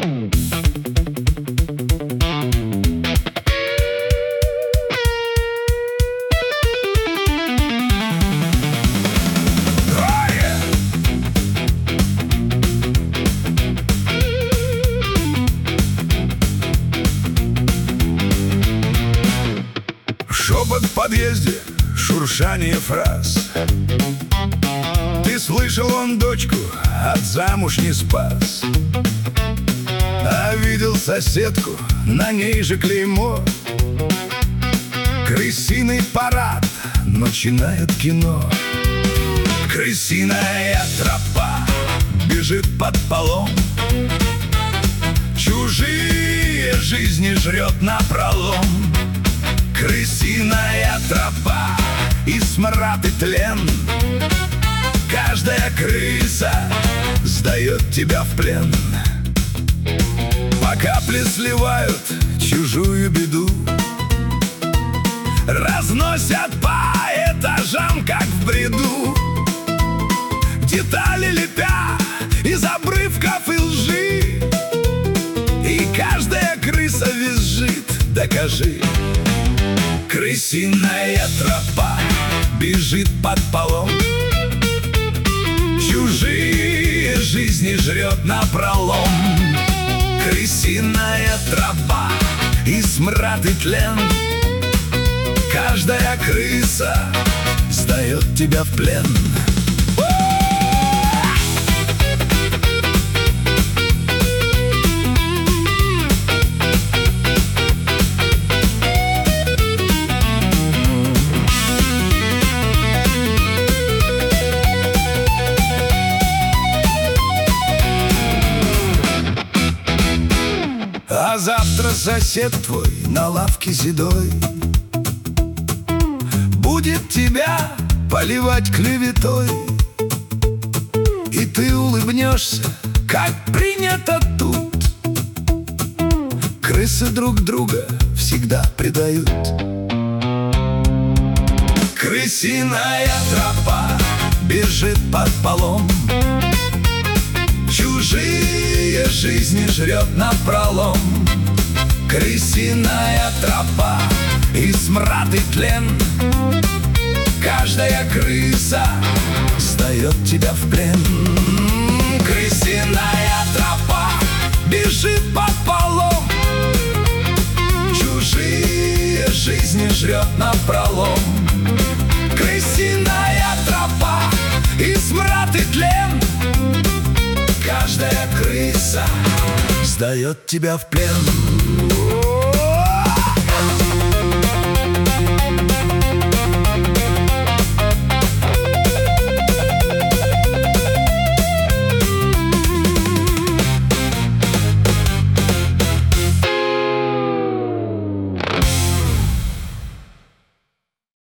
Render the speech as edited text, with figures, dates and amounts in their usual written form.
Шепот в подъезде, шуршание фраз. Ты слышал, он дочку от замуж не спас, а видел соседку, на ней же клеймо. Крысиный парад, начинает кино. Крысиная тропа бежит под полом, чужие жизни жрет напролом. Крысиная тропа и смрад, и тлен. Каждая крыса сдает тебя в плен. По капле сливают чужую беду, разносят по этажам, как в бреду. Детали лепя из обрывков и лжи, и каждая крыса визжит: докажи. Крысиная тропа бежит под полом, чужие жизни жрет напролом. Крысиная тропа и смрад, и тлен. Каждая крыса сдает тебя в плен. А завтра сосед твой на лавке седой будет тебя поливать клеветой, и ты улыбнешься, как принято тут. Крысы друг друга всегда предают. Крысиная тропа бежит под полом, чужие жизни жрет напролом. Крысиная тропа и смрад, и тлен. Каждая крыса сдает тебя в плен. Крысиная тропа бежит под полом, чужие жизни жрет напролом. Крысиная тропа и смрад, и тлен. Каждая крыса сдает тебя в плен.